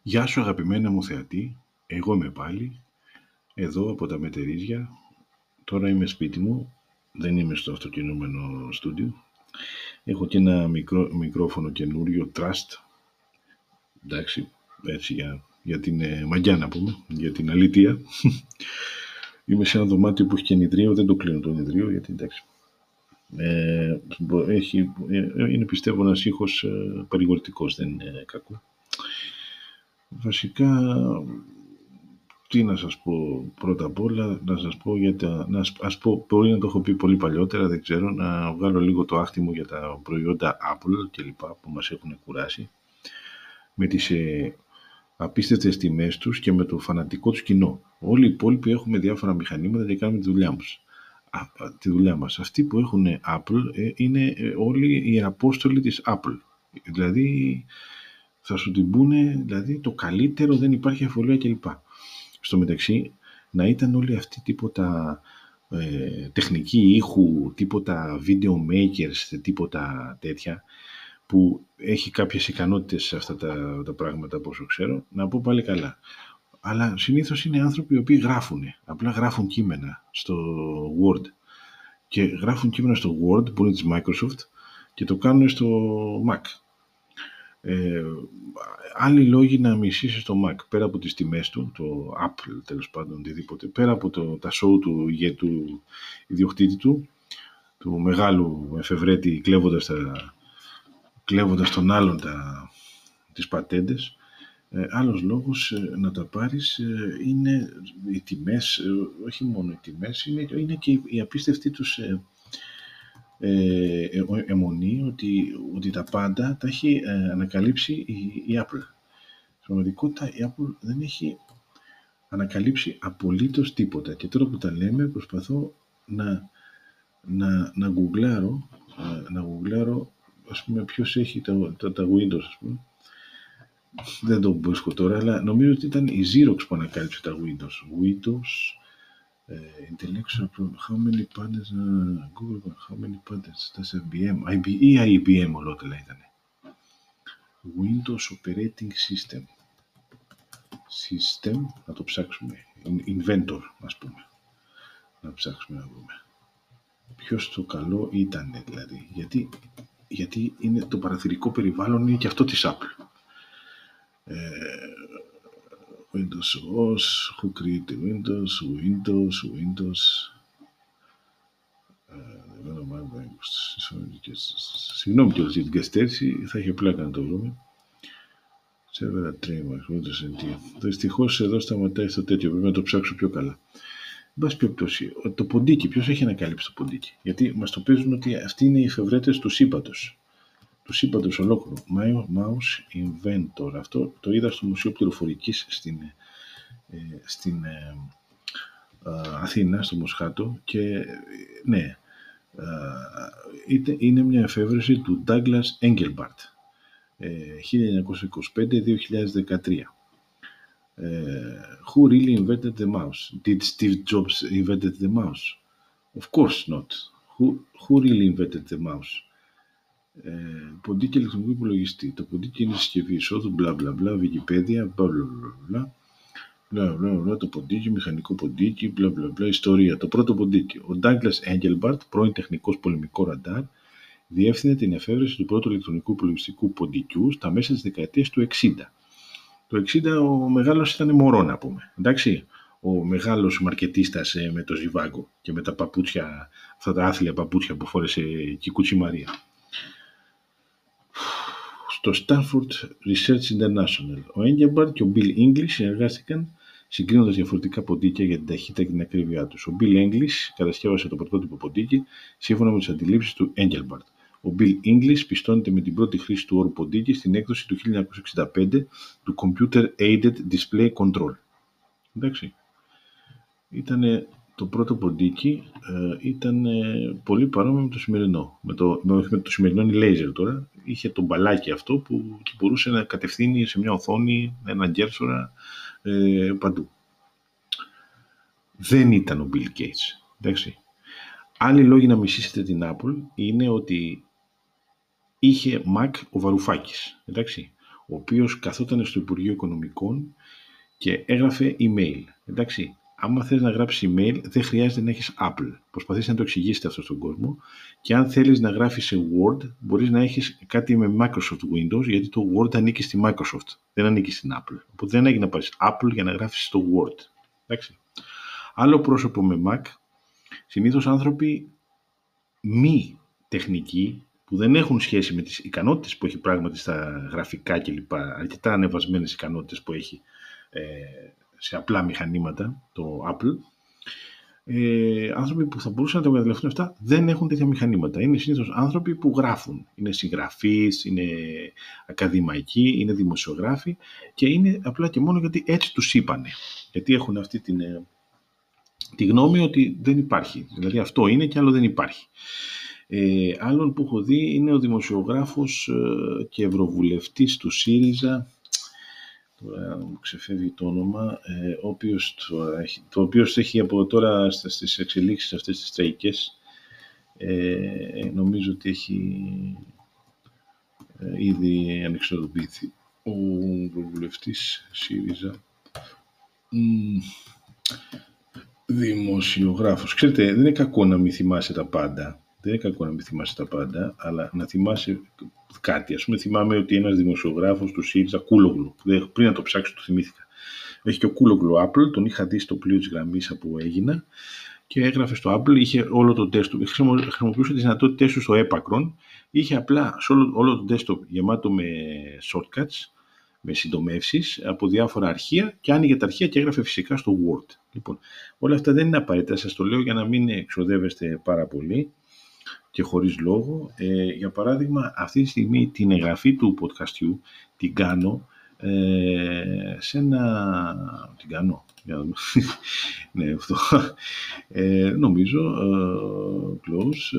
Γεια σου αγαπημένα μου θεατή, εγώ είμαι πάλι, εδώ από τα Μετερίζια. Τώρα είμαι σπίτι μου, δεν είμαι στο αυτοκινούμενο στούντιο. Έχω και ένα μικρόφωνο καινούριο, Trust, εντάξει, έτσι για την μαγιά να πούμε, για την αλήθεια. Είμαι σε ένα δωμάτιο που έχει και νηδρίο, δεν το κλείνω το νηδρίο γιατί εντάξει. Είναι πιστεύω ένας ήχος παρηγορητικός, δεν είναι κακό. Βασικά, τι να σας πω πρώτα απ' όλα, να σας πω για τα... μπορεί να το έχω πει πολύ παλιότερα, δεν ξέρω, να βγάλω λίγο το άχτι μου για τα προϊόντα Apple και λοιπά που μας έχουν κουράσει με τις απίστευτες τιμές τους και με το φανατικό τους κοινό. Όλοι οι υπόλοιποι έχουμε διάφορα μηχανήματα και κάνουμε τη δουλειά μας. Αυτοί που έχουν Apple είναι όλοι οι απόστολοι της Apple. Δηλαδή θα σου την πούνε, δηλαδή το καλύτερο, δεν υπάρχει αφολία κλπ. Στο μεταξύ, να ήταν όλοι αυτοί τίποτα τεχνικοί ήχου, τίποτα video makers, τίποτα τέτοια, που έχει κάποιες ικανότητες σε αυτά τα πράγματα, πόσο ξέρω, να πω πάλι καλά. Αλλά συνήθως είναι άνθρωποι οι οποίοι απλά γράφουν κείμενα στο Word. Και γράφουν κείμενα στο Word, που είναι της Microsoft, και το κάνουν στο Mac. Άλλοι λόγοι να μισήσεις το Mac, πέρα από τις τιμές του, το Apple τέλος πάντων, οτιδήποτε, πέρα από τα show του ιδιοκτήτη του μεγάλου εφευρέτη, κλέβοντας τον άλλον τις πατέντες, άλλος λόγος να τα πάρεις είναι οι τιμές, όχι μόνο οι τιμές, είναι και η απίστευτή τους αιμονή ότι τα πάντα τα έχει ανακαλύψει η Apple. Στην πραγματικότητα η Apple δεν έχει ανακαλύψει απολύτως τίποτα. Και τώρα που τα λέμε προσπαθώ να γκουγκλάρω ας πούμε ποιος έχει τα Windows, ας πούμε. Δεν το βρίσκω τώρα, αλλά νομίζω ότι ήταν η Xerox που ανακάλυψε τα Windows intellectual property, how many patents, Google, how many patents, that's IBM, IBM ολότελα ήταν. Windows Operating System, να το ψάξουμε, Inventor, ας πούμε, να ψάξουμε να δούμε. Ποιος το καλό ήταν, δηλαδή, γιατί είναι το παραθυρικό περιβάλλον, είναι και αυτό της Apple. Windows OS, who created Windows, συγγνώμη κιόλας για την καθυστέρηση, θα είχε πλάκα να το βρούμε. Several trademarks, Windows NT. Δυστυχώς εδώ σταματάει στο τέτοιο, πρέπει να το ψάξω πιο καλά. Εν πάση περιπτώσει, το ποντίκι, ποιος έχει ανακαλύψει το ποντίκι? Γιατί μας το παίζουν ότι αυτοί είναι οι εφευρέτες του σύμπαντος. Του σύμπαντος ολόκληρου. Mouse Inventor. Αυτό το είδα στο Μουσείο Πληροφορικής στην Αθήνα, στο Μοσχάτο, και ναι, είναι μια εφεύρεση του Douglas Engelbart, 1925-2013. Who really invented the mouse? Did Steve Jobs invented the mouse? Of course not. Who really invented the mouse? Ποντίκι ηλεκτρονικού υπολογιστή. Το ποντίκι είναι συσκευή εισόδου, μπλα μπλα μπλα, Wikipedia, μπλα μπλα μπλα, το ποντίκι, μηχανικό ποντίκι, μπλα μπλα μπλα, ιστορία. Το πρώτο ποντίκι. Ο Douglas Engelbart, πρώην τεχνικός πολεμικό ραντάρ, διεύθυνε την εφεύρεση του πρώτου ηλεκτρονικού υπολογιστικού ποντικιού στα μέσα της δεκαετίας του 60. Το 60 ο μεγάλος ήταν μωρό, να πούμε. Εντάξει, ο μεγάλος μαρκετίστας με το ζιβάγκο και με τα παπούτσια, αυτά τα άθλια παπούτσια που φόρεσε και η Κουτσή Μαρία. Στο Stanford Research International, ο Engelbart και ο Bill English συνεργάστηκαν συγκρίνοντας διαφορετικά ποντίκια για την ταχύτητα και την ακρίβειά τους. Ο Bill English κατασκεύασε το πρωτότυπο ποντίκι σύμφωνα με τις αντιλήψεις του Engelbart. Ο Bill English πιστώνεται με την πρώτη χρήση του όρου ποντίκι στην έκδοση του 1965 του Computer Aided Display Control. Εντάξει. Ήτανε το πρώτο ποντίκι, ήταν πολύ παρόμοιο με το σημερινό. Με το σημερινό είναι laser τώρα. Είχε το μπαλάκι αυτό που μπορούσε να κατευθύνει σε μια οθόνη, έναν κέρσορα, παντού. Δεν ήταν ο Bill Gates. Εντάξει. Άλλοι λόγοι να μισήσετε την Apple είναι ότι είχε Mac ο Βαρουφάκης. Εντάξει. ο οποίος καθόταν στο Υπουργείο Οικονομικών και έγραφε email. Εντάξει, άμα θες να γράψεις email, δεν χρειάζεται να έχεις Apple. Προσπαθήστε να το εξηγήσετε αυτό στον κόσμο. Και αν θέλεις να γράφεις σε Word, μπορείς να έχεις κάτι με Microsoft Windows, γιατί το Word ανήκει στη Microsoft, δεν ανήκει στην Apple. Οπότε δεν έχει να πάρεις Apple για να γράφεις στο Word. Εντάξει. Άλλο πρόσωπο με Mac, συνήθως άνθρωποι μη τεχνικοί, που δεν έχουν σχέση με τις ικανότητες που έχει πράγματι στα γραφικά κλπ. Αρκετά ανεβασμένες ικανότητες που έχει σε απλά μηχανήματα το Apple. Άνθρωποι που θα μπορούσαν να τα εκμεταλλευτούν αυτά δεν έχουν τέτοια μηχανήματα. Είναι συνήθως άνθρωποι που γράφουν. Είναι συγγραφείς, είναι ακαδημαϊκοί, είναι δημοσιογράφοι και είναι απλά και μόνο γιατί έτσι τους είπανε. Γιατί έχουν αυτή τη γνώμη ότι δεν υπάρχει. Δηλαδή αυτό είναι και άλλο δεν υπάρχει. Άλλον που έχω δει είναι ο δημοσιογράφος και ευρωβουλευτής του ΣΥΡΙΖΑ, τώρα μου ξεφεύγει το όνομα, το οποίος έχει από τώρα στις εξελίξεις αυτές τις τραγικές, νομίζω ότι έχει ήδη ανεξαρτοποιηθεί ο ευρωβουλευτής ΣΥΡΙΖΑ. Δημοσιογράφος. Ξέρετε, δεν είναι κακό να μην θυμάσαι τα πάντα. Αλλά να θυμάσαι κάτι. Ας πούμε, θυμάμαι ότι ένας δημοσιογράφος του ΣΥΡΙΖΑ, Κούλογλου, πριν να το ψάξω το θυμήθηκα. Έχει και ο Κούλογλου Apple, τον είχα δει στο πλοίο της γραμμής που έγινα και έγραφε στο Apple, είχε όλο το desktop, χρησιμοποιούσε τις δυνατότητες του στο έπακρον, είχε απλά όλο το desktop γεμάτο με shortcuts, με συντομεύσεις από διάφορα αρχεία και άνοιγε τα αρχεία και έγραφε φυσικά στο Word. Λοιπόν, όλα αυτά δεν είναι απαραίτητα, σας το λέω για να μην εξοδεύεστε πάρα πολύ και χωρίς λόγο. Για παράδειγμα, αυτή τη στιγμή την εγγραφή του podcastιού την κάνω σε ένα... Την κάνω, για να δούμε. Ναι, αυτό. Νομίζω, close,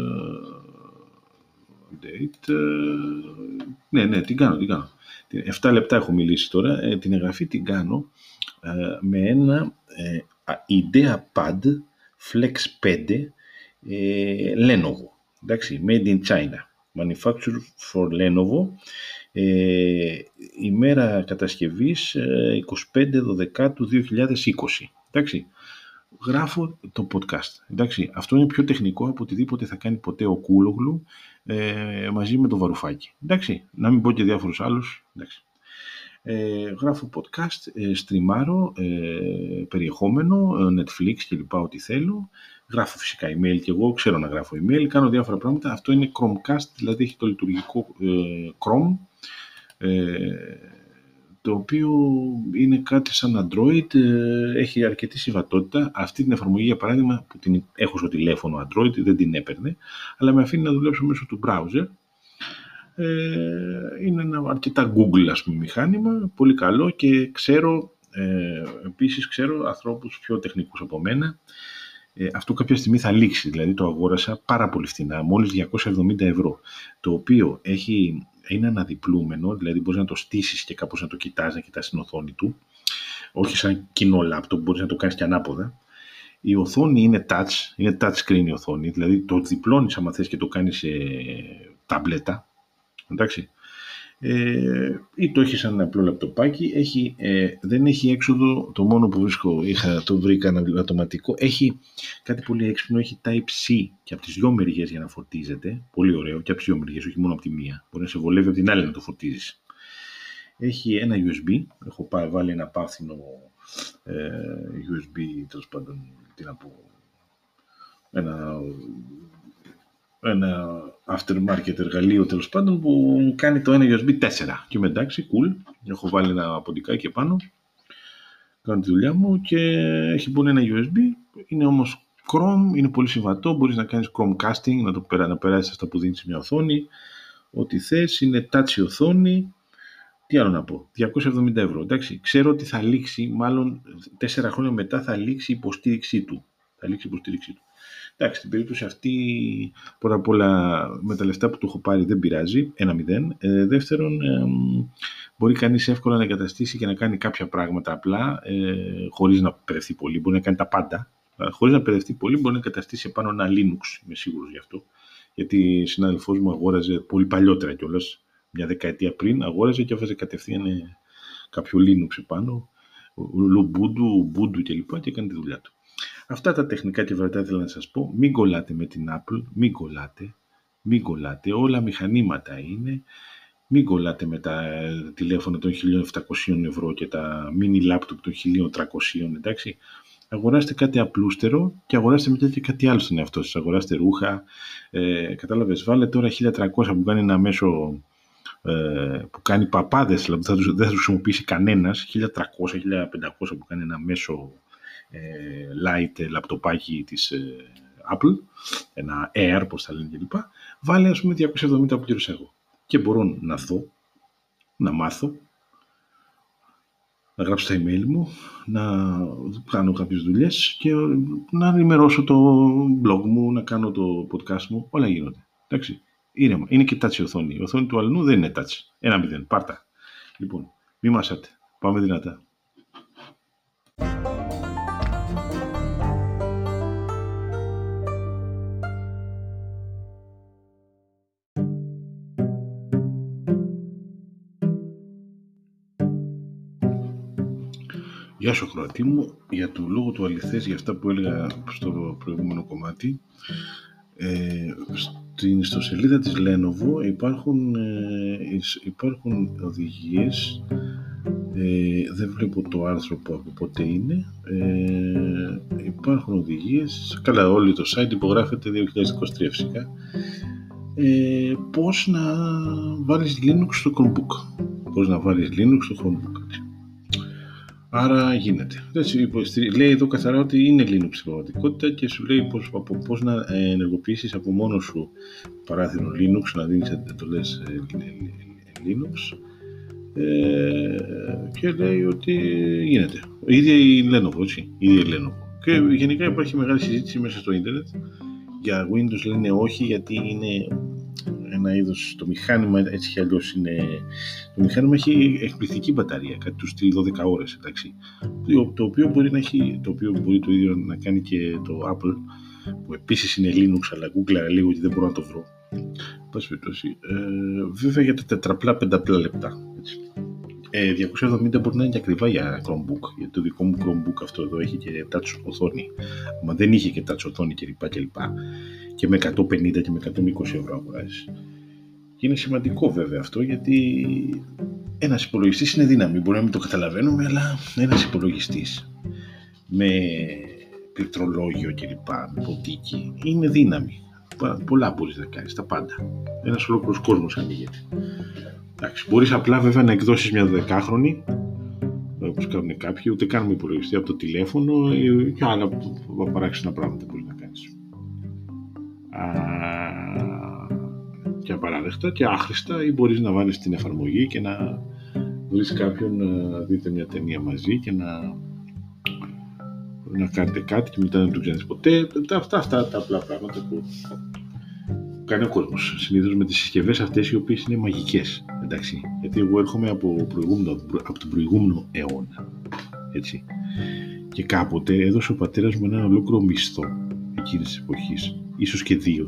date, ναι, την κάνω. 7 λεπτά έχω μιλήσει τώρα. Την εγγραφή την κάνω με ένα IdeaPad Flex 5 Lenovo. Εντάξει, made in China. Manufactured for Lenovo. Ημέρα κατασκευής 25/12/2020. Εντάξει. Γράφω το podcast. Εντάξει, αυτό είναι πιο τεχνικό από οτιδήποτε θα κάνει ποτέ ο Κούλογλου μαζί με το Βαρουφάκι. Εντάξει, να μην πω και διάφορους άλλους. Εντάξει. Γράφω podcast, στριμάρω περιεχόμενο, Netflix και λοιπά, ό,τι θέλω. Γράφω φυσικά email και εγώ ξέρω να γράφω email, κάνω διάφορα πράγματα. Αυτό είναι Chromecast, δηλαδή έχει το λειτουργικό Chrome, το οποίο είναι κάτι σαν Android, έχει αρκετή συμβατότητα. Αυτή την εφαρμογή, για παράδειγμα, που την έχω στο τηλέφωνο Android, δεν την έπαιρνε, αλλά με αφήνει να δουλέψω μέσω του browser. Είναι ένα αρκετά Google, ας πούμε, μηχάνημα, πολύ καλό και επίσης ξέρω ανθρώπους πιο τεχνικούς από μένα. Αυτό κάποια στιγμή θα λήξει, δηλαδή το αγόρασα πάρα πολύ φθηνά, μόλις 270 ευρώ, το οποίο είναι αναδιπλούμενο, δηλαδή μπορείς να το στήσεις και κάπως να το κοιτάς, να κοιτάς την οθόνη του, όχι σαν κοινό λάπτοπ, μπορείς να το κάνεις και ανάποδα. Η οθόνη είναι touch screen η οθόνη, δηλαδή το διπλώνεις άμα θες και το κάνεις σε ταμπλέτα, εντάξει. Ή το έχει σαν ένα απλό λαπτοπάκι, δεν έχει έξοδο, το μόνο που το βρήκα αναπληρωματικό, έχει κάτι πολύ έξυπνο, έχει Type-C και από τις δυο μεριές για να φορτίζεται, πολύ ωραίο, και από τις δυο μεριές, όχι μόνο από τη μία, μπορεί να σε βολεύει από την άλλη να το φορτίζεις. Έχει ένα USB, έχω βάλει ένα πάθινο USB, τέλος πάντων, τι να πω, ένα aftermarket εργαλείο τέλος πάντων που κάνει το ένα USB 4 και είμαι εντάξει, cool, έχω βάλει ένα ποντικάκι επάνω, κάνω τη δουλειά μου και έχει μπουν ένα USB, είναι όμως Chrome, είναι πολύ συμβατό, μπορείς να κάνεις Chromecasting, να περάσεις αυτά που δίνεις σε μια οθόνη, ό,τι θες, είναι touch η οθόνη. Τι άλλο να πω, 270 ευρώ, εντάξει, ξέρω ότι θα λήξει, μάλλον 4 χρόνια μετά θα λήξει η υποστήριξή του. Εντάξει, στην περίπτωση αυτή, πρώτα απ' όλα με τα λεφτά που του έχω πάρει δεν πειράζει, 1-0. Δεύτερον, μπορεί κανείς εύκολα να εγκαταστήσει και να κάνει κάποια πράγματα απλά, χωρίς να παιδευτεί πολύ, μπορεί να κάνει τα πάντα. Χωρίς να παιδευτεί πολύ, μπορεί να εγκαταστήσει επάνω ένα Linux, είμαι σίγουρος γι' αυτό. Γιατί η συνάδελφός μου αγόραζε πολύ παλιότερα κιόλας, μια δεκαετία πριν αγόραζε και έβαζε κατευθείαν κάποιο Linux πάνω, Ubuntu κλπ. Και έκανε τη δουλειά του. Αυτά τα τεχνικά και βρετά ήθελα να σας πω. Μην κολλάτε με την Apple, μην κολλάτε. Όλα μηχανήματα είναι. Μην κολλάτε με τα τηλέφωνα των 1.700 ευρώ και τα mini laptop των 1.300, εντάξει. Αγοράστε κάτι απλούστερο και αγοράστε μετά και κάτι άλλο στον εαυτό σας. Αγοράστε ρούχα, κατάλαβες, βάλε τώρα 1.300 που κάνει ένα μέσο, που κάνει παπάδες, δηλαδή δεν θα τους χρησιμοποιήσει κανένας, 1.300-1.500 που κάνει ένα μέσο light λαπτοπάκι της Apple, ένα Air, πώς θα λένε κλπ. Βάλε ας πούμε 270 που πλήρωσα εγώ. Και μπορώ να δω, να μάθω, να γράψω τα email μου, να κάνω κάποιες δουλειές και να ενημερώσω το blog μου, να κάνω το podcast μου. Όλα γίνονται. Εντάξει, ήρεμα. Είναι και touch η οθόνη. Η οθόνη του αλλού δεν είναι touch. 1-0. Πάρτα. Λοιπόν, μη μασάτε. Πάμε δυνατά. Γεια σου Κροατή μου, για το λόγο του αληθές, για αυτά που έλεγα στο προηγούμενο κομμάτι, στην ιστοσελίδα της Lenovo υπάρχουν οδηγίες, δεν βλέπω το άρθρο που από πότε είναι, υπάρχουν οδηγίες, καλά όλο το site υπογράφεται 2023 φυσικά, πώς να βάλεις Linux στο Chromebook, Άρα γίνεται. Έτσι, λέει εδώ καθαρά ότι είναι Linux στην πραγματικότητα και σου λέει πώς να ενεργοποιήσεις από μόνος σου παράθυρο Linux, να δίνεις εντολές Linux, και λέει ότι γίνεται. Η ίδια η Lenovo, έτσι. Και γενικά υπάρχει μεγάλη συζήτηση μέσα στο ίντερνετ. Για Windows λένε όχι, γιατί είναι ένα είδος, το μηχάνημα έτσι κι αλλιώς είναι, το μηχάνημα έχει εκπληκτική μπαταρία, κάτι του στυλ 12 ώρες, εντάξει, το οποίο μπορεί το ίδιο να κάνει και το Apple, που επίσης είναι Linux, αλλά Google λίγο και δεν μπορώ να το βρω. Πάση περιπτώσει, βέβαια για τα τετραπλά, πενταπλά λεπτά, έτσι. 270 μπορεί να είναι και ακριβά για Chromebook, γιατί το δικό μου Chromebook αυτό εδώ έχει και touch οθόνη, μα δεν είχε και touch οθόνη κλπ. Και με 150 και με 120 ευρώ αγοράζεις. Και είναι σημαντικό βέβαια αυτό, γιατί ένας υπολογιστής είναι δύναμη, μπορεί να μην το καταλαβαίνουμε, αλλά ένας υπολογιστής με πληκτρολόγιο κλπ, με ποντίκι, είναι δύναμη. Πολλά μπορείς να κάνεις, τα πάντα. Ένας ολόκληρος κόσμος ανοίγεται. Εντάξει, μπορείς απλά βέβαια να εκδώσεις μια 12χρονη, όπως κάνουν κάποιοι, ούτε κάνουμε υπολογιστή από το τηλέφωνο και άλλα παράξενα πράγματα μπορείς να κάνεις. Και απαράδεκτα και άχρηστα, ή μπορείς να βάλεις την εφαρμογή και να βρεις κάποιον να δείτε μια ταινία μαζί και να κάνετε κάτι και μετά να του ξέρεις ποτέ. Αυτά τα απλά πράγματα που κάνει ο κόσμος συνήθως με τις συσκευές αυτές, οι οποίες είναι μαγικές, εντάξει, γιατί εγώ έρχομαι από τον προηγούμενο αιώνα, έτσι, και κάποτε έδωσε ο πατέρας μου έναν ολόκληρο μισθό εκείνης της εποχής, ίσως και 2,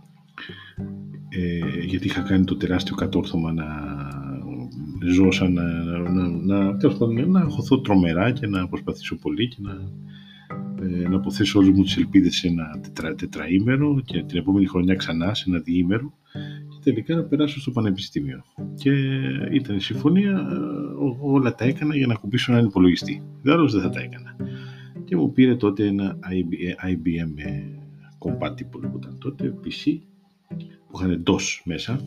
γιατί είχα κάνει το τεράστιο κατόρθωμα να ζω σαν να αγχωθώ τρομερά και να προσπαθήσω πολύ και να αποθέσω όλες μου τις ελπίδες σε ένα τετραήμερο και την επόμενη χρονιά ξανά σε ένα διήμερο και τελικά να περάσω στο πανεπιστήμιο. Και ήταν η συμφωνία, όλα τα έκανα για να κουμπίσω έναν υπολογιστή. Άλλως δεν θα τα έκανα. Και μου πήρε τότε ένα IBM compatible που ήταν τότε, PC, που είχαν DOS μέσα.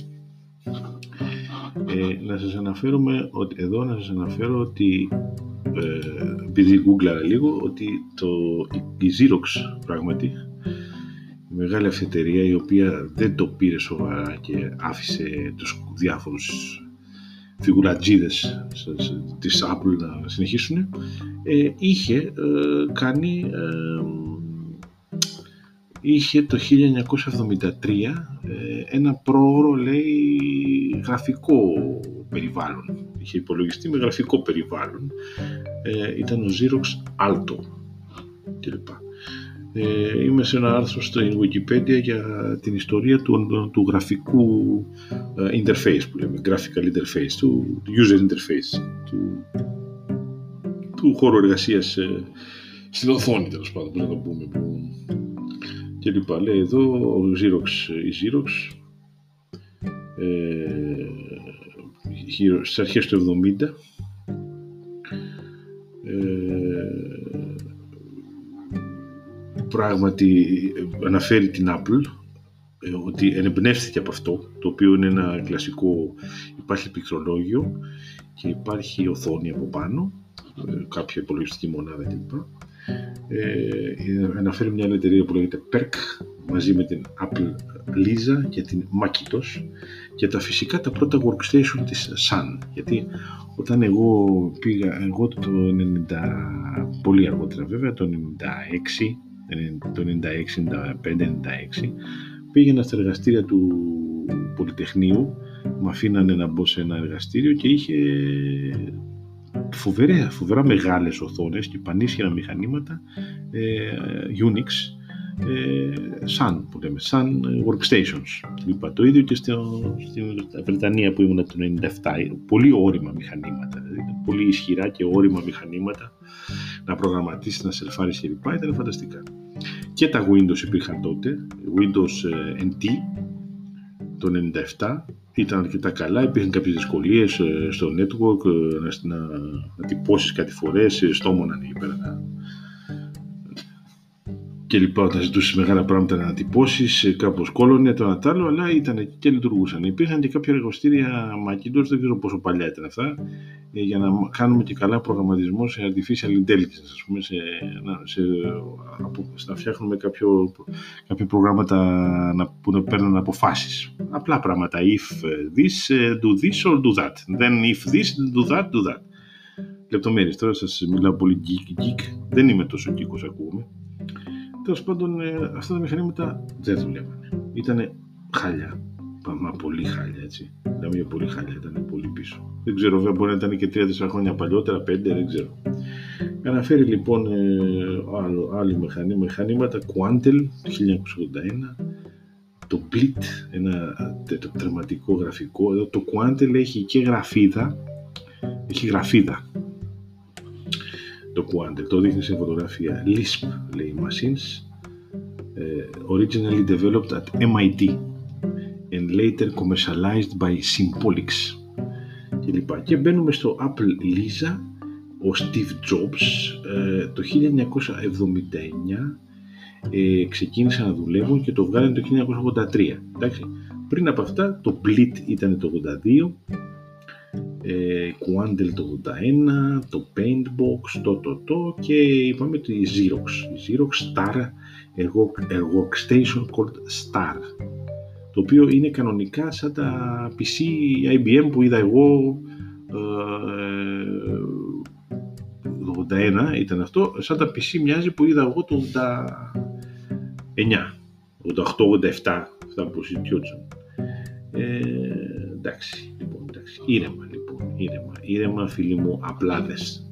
Να σας αναφέρω ότι επειδή γκούγκλαρα λίγο, ότι η Xerox πράγματι, η μεγάλη αυτή εταιρεία, η οποία δεν το πήρε σοβαρά και άφησε τους διάφορους φιγουρατζίδες της Apple να συνεχίσουν, είχε κάνει, είχε το 1973 ένα πρόωρο, λέει, γραφικό περιβάλλον. Είχε υπολογιστεί με γραφικό περιβάλλον. Ήταν ο Xerox Alto κλπ. Είμαι σε ένα άρθρο στην Wikipedia για την ιστορία του γραφικού interface που λέμε, graphical interface, του user interface, του χώρου εργασίας στην οθόνη, τέλος πάντων, που να το πούμε, και λοιπά. Λέει εδώ η Xerox στις αρχές του 70 πράγματι αναφέρει την Apple ότι εμπνεύστηκε από αυτό, το οποίο είναι ένα κλασικό, υπάρχει πληκτρολόγιο και υπάρχει οθόνη από πάνω, κάποια υπολογιστική μονάδα κλπ. Αναφέρει μια άλλη εταιρεία που λέγεται PERC μαζί με την Apple Lisa και την Macintosh και φυσικά τα πρώτα workstation της Sun, γιατί όταν εγώ πήγα, εγώ το 90, πολύ αργότερα βέβαια, το 96, πήγαινα στα εργαστήρια του Πολυτεχνείου, με αφήνανε να μπω σε ένα εργαστήριο και είχε φοβερά μεγάλες οθόνες και πανίσχυρα μηχανήματα Unix, Sun που λέμε, Sun Workstations. Είπα, το ίδιο και στην Βρετανία που ήμουν το 97, πολύ όρημα μηχανήματα, δηλαδή πολύ ισχυρά και όρημα μηχανήματα να προγραμματίσεις, να σελφάρεις κλπ. Ήταν φανταστικά. Και τα Windows υπήρχαν τότε, Windows NT το 97 ήταν αρκετά καλά, υπήρχαν κάποιες δυσκολίες στο network, να τυπώσεις κάτι φορές, στόμωναν εκεί πέρα και λοιπά, όταν ζητούσες μεγάλα πράγματα να τυπώσεις, κάπως κόλωνε το ένα τ' άλλο, αλλά ήταν εκεί και λειτουργούσαν. Υπήρχαν και κάποια εργοστήρια Macintosh, δεν ξέρω πόσο παλιά ήταν αυτά, για να κάνουμε και καλά προγραμματισμό σε artificial intelligence, ας πούμε, να φτιάχνουμε κάποια προγράμματα που να παίρνουν αποφάσεις. Απλά πράγματα, if this, do this or do that. Then if this, do that, do that. Λεπτομέρειες, τώρα σας μιλάω πολύ geek, δεν είμαι τόσο geek όσο ακούγομαι. Τέλος πάντων, αυτά τα μηχανήματα δεν δουλεύανε. Ήτανε χάλια. Μα πολύ χάλια, έτσι. Δηλαδή πολύ χάλια, ήταν πολύ πίσω. Δεν ξέρω, βέβαια μπορεί να ήταν και 3-4 χρόνια παλιότερα, 5, δεν ξέρω. Αναφέρει λοιπόν άλλοι μηχανήματα, Quantel το 1981, το Blit, ένα τερματικό γραφικό. Εδώ το Quantel έχει και γραφίδα, το Quantel, το δείχνει σε φωτογραφία. Lisp λέει machines, originally developed at MIT and later commercialized by Symbolics κλπ. Και μπαίνουμε στο Apple Lisa. Ο Steve Jobs το 1979 ξεκίνησε να δουλεύουν και το βγάλανε το 1983. Εντάξει. Πριν από αυτά το Blit ήταν το 82, Quantel το 81, το Paintbox, και είπαμε τη Xerox. Η Xerox Star, a workstation called Star, το οποίο είναι κανονικά σαν τα PC IBM που είδα εγώ το 81 ήταν αυτό, σαν τα PC μοιάζει που είδα εγώ το 89, 88-87, αυτά που συζητιόντουσαν. Εντάξει, ήρεμα φίλοι μου απλάδες,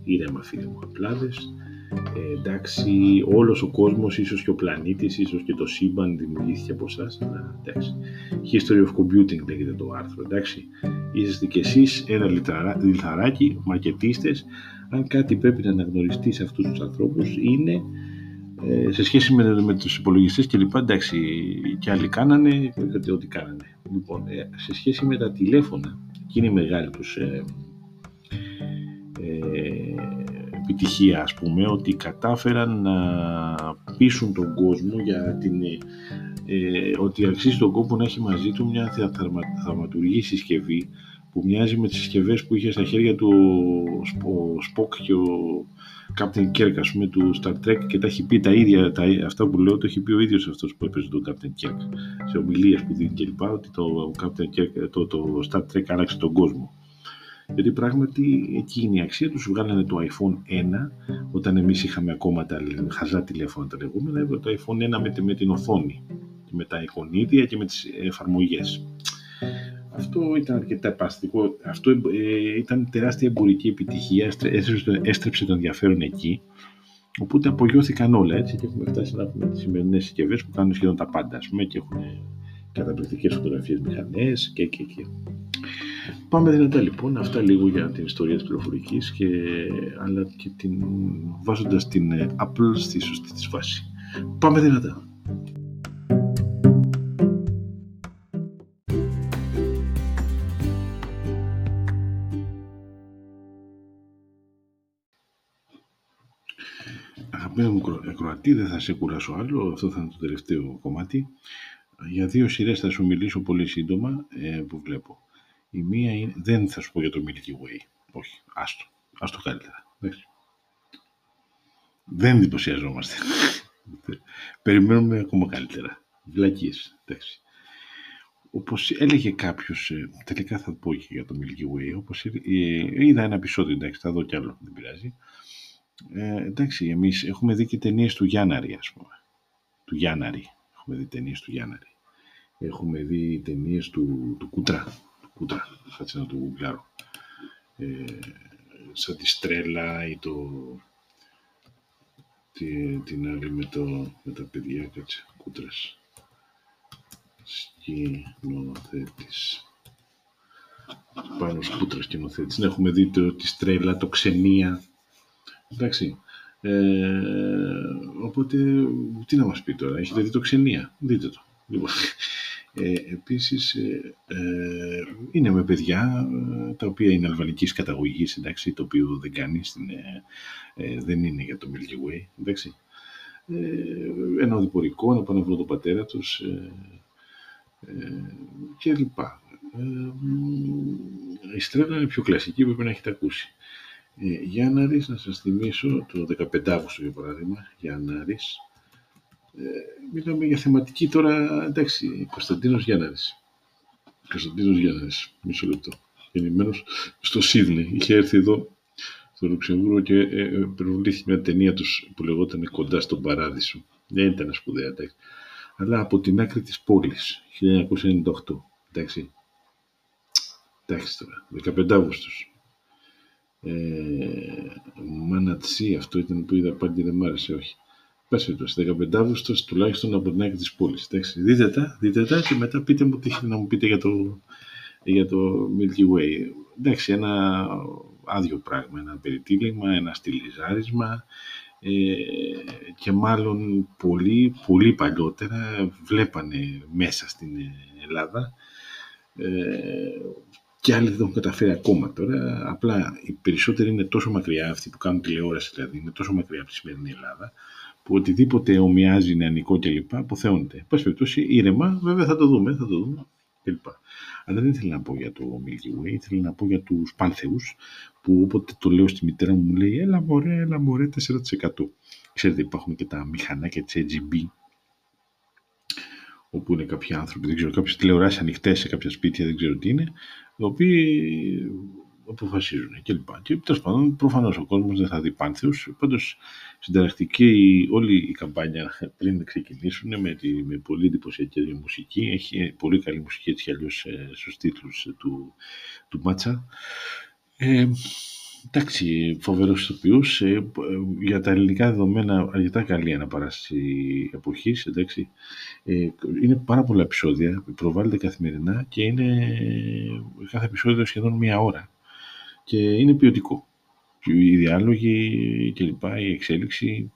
εντάξει, όλος ο κόσμος, ίσως και ο πλανήτης, ίσως και το σύμπαν δημιουργήθηκε από εσάς, αλλά εντάξει. History of Computing λέγεται το άρθρο, εντάξει. Είσαστε κι εσείς ένα λιθαράκι, μαρκετίστες. Αν κάτι πρέπει να αναγνωριστεί σε αυτούς τους ανθρώπους είναι σε σχέση με τους υπολογιστές και λοιπά, εντάξει, και άλλοι κάνανε ό,τι κάνανε. Λοιπόν, σε σχέση με τα τηλέφωνα, εκείνη η μεγάλη τους επιτυχία, ας πούμε, ότι κατάφεραν να πείσουν τον κόσμο για ότι αξίζει τον κόπο να έχει μαζί του μια θαυματουργή συσκευή που μοιάζει με τις συσκευές που είχε στα χέρια του ο Spock και ο Captain Kirk, ας πούμε, του Star Trek, και τα έχει πει τα ίδια, αυτά που λέω το έχει πει ο ίδιος αυτός που έπαιζε τον Captain Kirk σε ομιλίες που δίνει κλπ, ότι το Captain Kirk, το Star Trek άλλαξε τον κόσμο. Γιατί πράγματι εκεί είναι η αξία τους. Βγάλανε το iPhone 1 όταν εμείς είχαμε ακόμα τα χαζά τηλέφωνα τα λεγόμενα, το iPhone 1 με την οθόνη και με τα εικονίδια και με τις εφαρμογές. Αυτό ήταν αρκετά επαστικό. Αυτό ήταν τεράστια εμπορική επιτυχία, έστρεψε το ενδιαφέρον εκεί. Οπότε απογειώθηκαν όλα έτσι και έχουμε φτάσει να έχουμε τις σημερινές συσκευές που κάνουν σχεδόν τα πάντα, ας πούμε, και έχουν καταπληκτικές φωτογραφίες, μηχανές και. Πάμε δυνατά λοιπόν, αυτά λίγο για την ιστορία της πληροφορικής αλλά και βάζοντας την Apple στη σωστή της βάση. Πάμε δυνατά. Αγαπημένο μου Κροατή, δεν θα σε κουράσω άλλο, αυτό θα είναι το τελευταίο κομμάτι. Για δύο σειρές θα σου μιλήσω πολύ σύντομα που βλέπω. Η μία είναι, δεν θα σου πω για το Milky Way, όχι, άστο καλύτερα. Δεν εντυπωσιαζόμαστε. Περιμένουμε ακόμα καλύτερα. Βλακίες, εντάξει. Όπως έλεγε κάποιος, τελικά θα πω και για το Milky Way, όπως είδα ένα επεισόδιο, εντάξει, θα δω κι άλλο, δεν πειράζει. Εντάξει, εμείς έχουμε δει και ταινίες του Γιάνναρη, ας πούμε. Του Γιάνναρη. Έχουμε δει ταινίες του Γιάνναρη. Έχουμε δει ταινίες του Κούτρα. Κάτσε να το γουγκλάρω. Σαν τη Στρέλα ή την άλλη με τα παιδιά, κάτσε, Κούτρας. Σκηνοθέτης. Πάνος Κούτρας σκηνοθέτης. Ναι, έχουμε δει τη Στρέλα, το Ξενία. Εντάξει. Οπότε, τι να μας πει τώρα, έχετε δει το Ξενία, δείτε το. Λοιπόν, επίσης, είναι με παιδιά τα οποία είναι αλβανικής καταγωγής, εντάξει, το οποίο δεν κάνει, δεν είναι για το Milky Way, εντάξει. Ένα οδηπορικό, να πάνε να βρουν τον πατέρα τους και λοιπά. Η Στρέλα είναι πιο κλασική, πρέπει να έχετε ακούσει. Γιάνναρης, να σας θυμίσω, το 15 Αύγουστο για παράδειγμα, Γιάνναρης. Μιλάμε για θεματική τώρα, εντάξει, Κωνσταντίνος Γιάνναρης, μισό λεπτό. Γεννημένος στο Σίδνεϊ, είχε έρθει εδώ στο Λουξεμβούργο και προβλήθηκε μια ταινία τους που λεγόταν Κοντά στον Παράδεισο. Δεν ήταν σπουδαία, εντάξει. Αλλά από την άκρη της πόλης, 1998, εντάξει. Εντάξει τώρα, 15 Αύγουστος. Μανατσί, αυτό ήταν που είδα πάλι και δεν μ' άρεσε, όχι. Πάση το, 15 Αύγουστος τουλάχιστον από την άκρη της πόλης. Εντάξει, δείτε τα και μετά πείτε μου τι έχετε να μου πείτε για το Milky Way. Εντάξει, ένα άδειο πράγμα, ένα περιτύλιγμα, ένα στυλιζάρισμα και μάλλον πολύ παλιότερα βλέπανε μέσα στην Ελλάδα και άλλοι δεν το έχουν καταφέρει ακόμα τώρα. Απλά οι περισσότεροι είναι τόσο μακριά, αυτοί που κάνουν τηλεόραση δηλαδή, είναι τόσο μακριά από τη σημερινή Ελλάδα, που οτιδήποτε ομοιάζει νεανικό κλπ. Αποθεώνεται. Πάση περιπτώσει, ήρεμα, βέβαια θα το δούμε κλπ. Αλλά δεν ήθελα να πω για το Milky Way, ήθελα να πω για τους Πάνθεους, που όποτε το λέω στη μητέρα μου λέει έλα μωρέ 4%. Ξέρετε, υπάρχουν και τα μηχανάκια της AGB, όπου είναι κάποιοι άνθρωποι, δεν ξέρω, κάποιες τηλεοράσεις ανοιχτές σε κάποια σπίτια, δεν ξέρω τι είναι, οι οποίοι αποφασίζουν κλπ. Και τέλος πάντων, προφανώς ο κόσμος δεν θα δει Πάνθεους. Πάντως, συνταρακτική όλη η καμπάνια πριν ξεκινήσουν με πολύ εντυπωσιακή μουσική. Έχει πολύ καλή μουσική έτσι κι αλλιώς στους τίτλους του Μάτσα. Εντάξει, φοβερός ηθοποιούς, για τα ελληνικά δεδομένα αρκετά καλή αναπαράσταση εποχής, εντάξει. Είναι πάρα πολλά επεισόδια, προβάλλεται καθημερινά και είναι κάθε επεισόδιο σχεδόν μία ώρα και είναι ποιοτικό. Οι διάλογοι και λοιπά, η εξέλιξη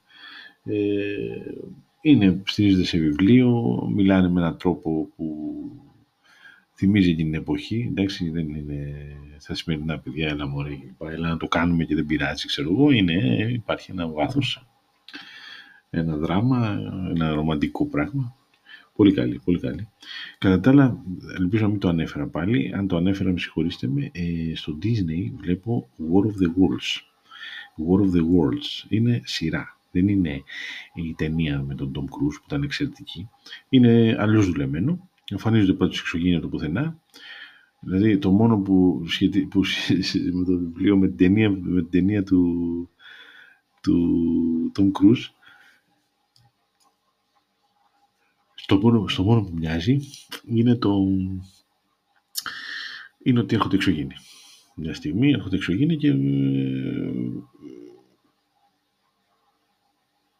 στηρίζεται σε βιβλίο, μιλάνε με έναν τρόπο που θυμίζει την εποχή, εντάξει, δεν είναι στα σημερινά παιδιά, έλα μωρέ, έλα να το κάνουμε και δεν πειράζει, ξέρω εγώ, υπάρχει ένα βάθος, ένα δράμα, ένα ρομαντικό πράγμα. Πολύ καλή, πολύ καλή. Κατά τα άλλα, ελπίζω να μην το ανέφερα πάλι, αν το ανέφερα με συγχωρήστε με, στο Disney βλέπω War of the Worlds. War of the Worlds είναι σειρά. Δεν είναι η ταινία με τον Tom Cruise που ήταν εξαιρετική. Είναι αλλιώς δουλεμένο. Εμφανίζονται πάντως εξωγήινια το πουθενά. Δηλαδή το μόνο που με το βιβλίο, με την ταινία του Tom Cruise, στο μόνο που μοιάζει είναι ότι έρχονται εξωγήινοι. Μια στιγμή έρχονται εξωγήινοι και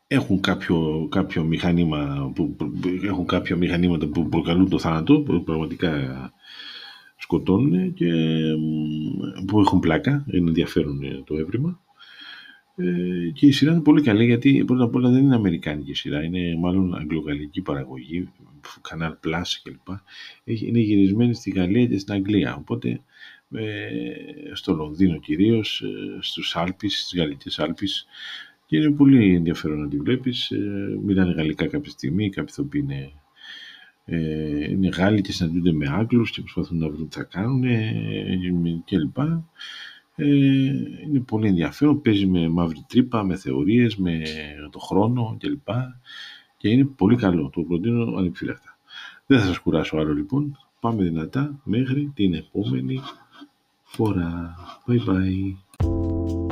έχουν κάποιο μηχανήμα έχουν κάποια μηχανήματα που προκαλούν το θάνατο, που πραγματικά σκοτώνουν και που έχουν πλάκα, είναι ενδιαφέρον το έβριμα. Και η σειρά είναι πολύ καλή γιατί πρώτα απ' όλα δεν είναι αμερικάνικη σειρά, είναι μάλλον αγγλογαλλική παραγωγή, Canal Plus κλπ. Είναι γυρισμένη στη Γαλλία και στην Αγγλία, οπότε στο Λονδίνο κυρίως, στους Άλπεις, στις Γαλλικές Άλπεις, και είναι πολύ ενδιαφέρον να τη βλέπεις. Μιλάνε γαλλικά κάποια στιγμή, κάποιοι ηθοποιοί είναι Γάλλοι και συναντούνται με Άγγλους και προσπαθούν να βρουν τι θα κάνουν κλπ. Είναι πολύ ενδιαφέρον, παίζει με μαύρη τρύπα, με θεωρίες, με το χρόνο κλπ. Και είναι πολύ καλό, το προτείνω ανεπιφύλακτα. Δεν θα σας κουράσω άλλο λοιπόν, πάμε δυνατά μέχρι την επόμενη φορά. Bye bye.